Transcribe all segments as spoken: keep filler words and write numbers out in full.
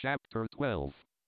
Chapter twelve.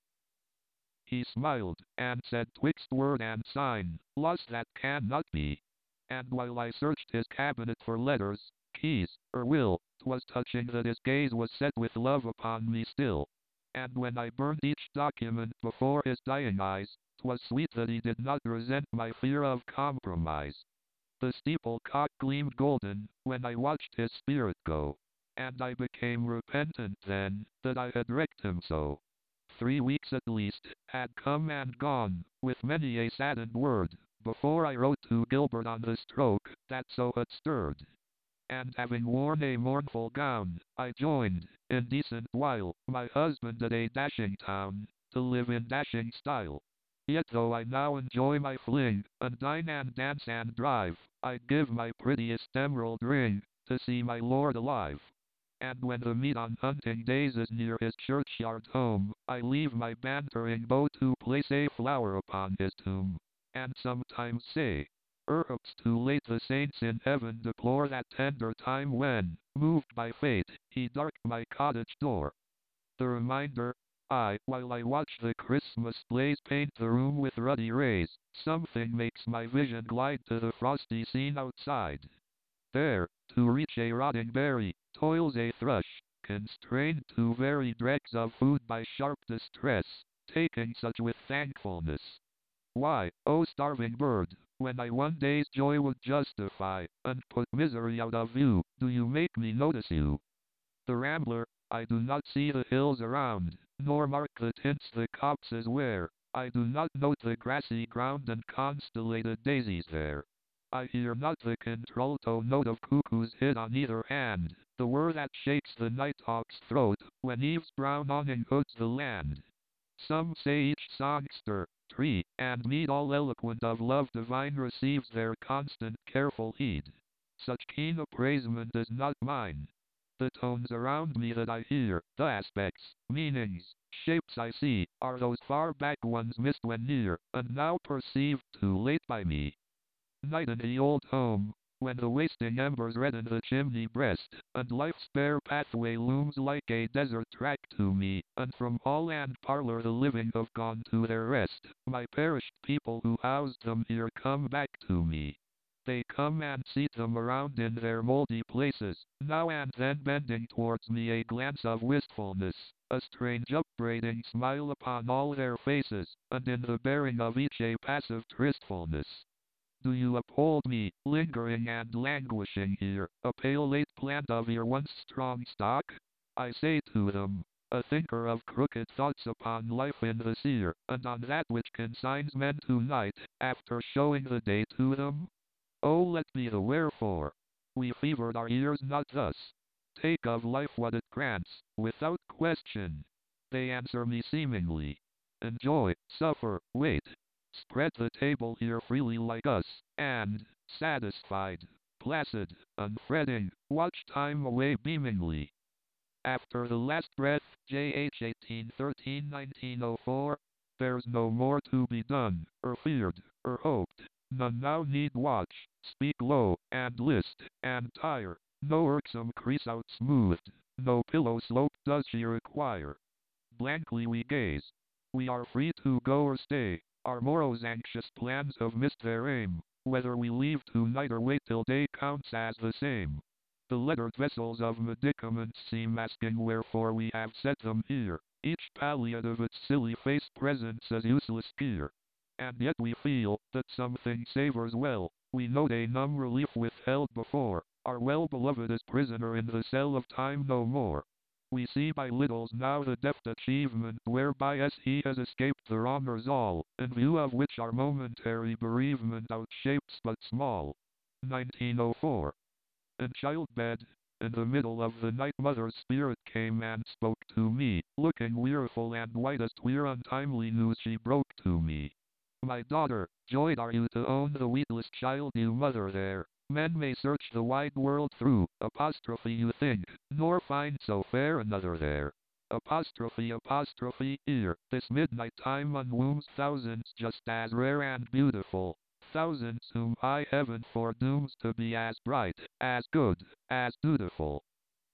He smiled, and said twixt word and sign, Lost that cannot be. And while I searched his cabinet for letters, keys, or will, 'twas touching that his gaze was set with love upon me still. And when I burned each document before his dying eyes, 'twas sweet that he did not resent my fear of compromise. The steeple cock gleamed golden, when I watched his spirit go. And I became repentant then, that I had wrecked him so. Three weeks at least, had come and gone, with many a saddened word, before I wrote to Gilbert on the stroke, that so had stirred. And having worn a mournful gown, I joined, in decent while, my husband at a dashing town, to live in dashing style. Yet though I now enjoy my fling, and dine and dance and drive, I'd give my prettiest emerald ring, to see my lord alive. And when the meet on hunting days is near his churchyard home, I leave my bantering bow to place a flower upon his tomb. And sometimes say, perhaps too late the saints in heaven deplore that tender time when, moved by fate, he darked my cottage door. The reminder, I, while I watch the Christmas blaze paint the room with ruddy rays, something makes my vision glide to the frosty scene outside. There, to reach a rotting berry, toils a thrush, constrained to vary dregs of food by sharp distress, taking such with thankfulness. Why, O starving bird, when I one day's joy would justify, and put misery out of view, do you make me notice you? The rambler, I do not see the hills around, nor mark the tints the copses wear. I do not note the grassy ground and constellated daisies there. I hear not the contralto note of cuckoos hid on either hand, the whir that shakes the nighthawk's throat, when eve's brown awning hoods the land. Some say each songster, tree, and mead all eloquent of love divine receives their constant careful heed. Such keen appraisement is not mine. The tones around me that I hear, the aspects, meanings, shapes I see, are those far back ones missed when near, and now perceived too late by me. Night in the old home, when the wasting embers redden the chimney breast, and life's bare pathway looms like a desert track to me, and from hall and parlor the living have gone to their rest, my perished people who housed them here come back to me. They come and seat them around in their moldy places, now and then bending towards me a glance of wistfulness, a strange upbraiding smile upon all their faces, and in the bearing of each a passive tristfulness. Do you uphold me, lingering and languishing here, a pale late plant of your once strong stock? I say to them, a thinker of crooked thoughts upon life in the seer, and on that which consigns men to night, after showing the day to them? Oh, let me the wherefore. We fevered our ears not thus. Take of life what it grants, without question. They answer me seemingly. Enjoy, suffer, wait. Spread the table here freely like us, and, satisfied, placid, unfretting, watch time away beamingly. After the last breath, J H eighteen thirteen nineteen oh four, there's no more to be done, or feared, or hoped. None now need watch, speak low, and list, and tire. No irksome crease out smoothed, no pillow slope does she require. Blankly we gaze. We are free to go or stay. Our morrow's anxious plans have missed their aim. Whether we leave tonight or wait till day counts as the same. The lettered vessels of medicaments seem asking wherefore we have set them here. Each palliative its silly face presents as useless gear. And yet we feel that something savors well. We note a numb relief withheld before. Our well-beloved is prisoner in the cell of time no more. We see by littles now the deft achievement whereby as he has escaped the wrongers all, in view of which our momentary bereavement outshapes but small. nineteen oh four. In childbed, in the middle of the night mother's spirit came and spoke to me, looking weariful and white as twere untimely news she broke to me. My daughter, joyed are you to own the weetless child you mother there. Men may search the wide world through, apostrophe you think, nor find so fair another there. Apostrophe apostrophe ear, this midnight time unwombs thousands just as rare and beautiful. Thousands whom high heaven foredooms to be as bright, as good, as dutiful.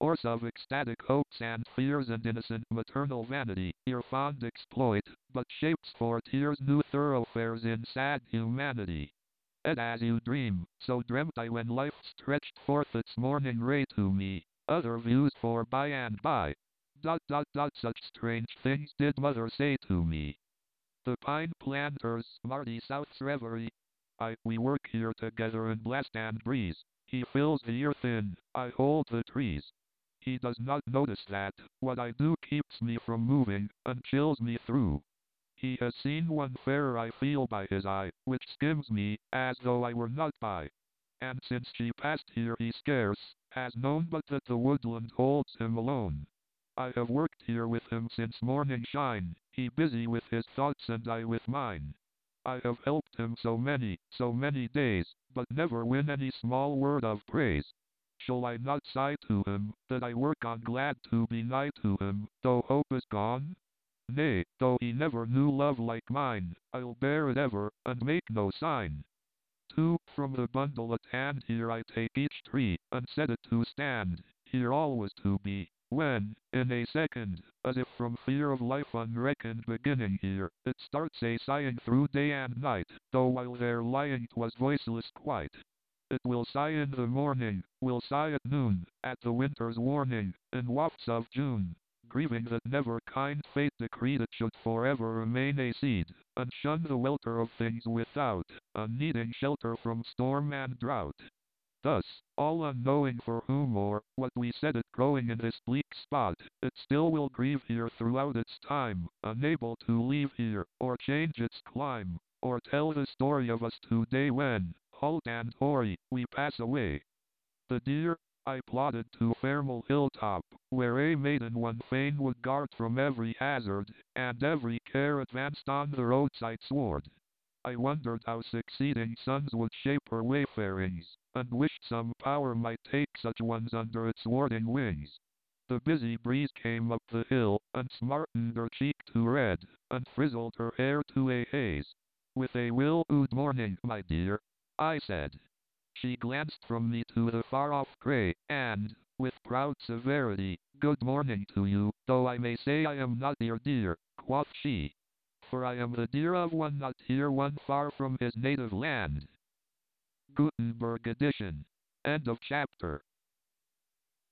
source of ecstatic hopes and fears and innocent maternal vanity, your fond exploit, but shapes for tears new thoroughfares in sad humanity. And as you dream, so dreamt I when life stretched forth its morning ray to me, other views for by and by. Dot dot dot such strange things did mother say to me. The pine planters, Marty South's reverie. I, we work here together in blast and breeze. He fills the earth in, I hold the trees. He does not notice that, what I do keeps me from moving, and chills me through. He has seen one fairer I feel by his eye, which skims me, as though I were not by. And since she passed here he scarce has known but that the woodland holds him alone. I have worked here with him since morning shine, he busy with his thoughts and I with mine. I have helped him so many, so many days, but never win any small word of praise. Shall I not sigh to him, that I work on glad to be nigh to him, though hope is gone? Nay, though he never knew love like mine, I'll bear it ever, and make no sign. Two, from the bundle at hand here I take each tree, and set it to stand, here always to be, when, in a second, as if from fear of life unreckoned beginning here, it starts a sighing through day and night, though while there lying 'twas voiceless quite. It will sigh in the morning, will sigh at noon, at the winter's warning, in wafts of June, grieving that never kind fate decreed it should forever remain a seed, and shun the welter of things without, and needing shelter from storm and drought. Thus, all unknowing for whom or what we set it growing in this bleak spot, it still will grieve here throughout its time, unable to leave here, or change its clime, or tell the story of us today when, halt and hoary, we pass away. The deer I plodded to Fairmount hilltop, where a maiden one fain would guard from every hazard, and every care advanced on the roadside sward. I wondered how succeeding suns would shape her wayfarings, and wished some power might take such ones under its warding wings. The busy breeze came up the hill, and smartened her cheek to red, and frizzled her hair to a haze. With a will-ood morning, my dear, I said. She glanced from me to the far-off grey, and, with proud severity, good morning to you, though I may say I am not your dear, quoth she. For I am the dear of one not here, one far from his native land. Gutenberg edition. End of chapter.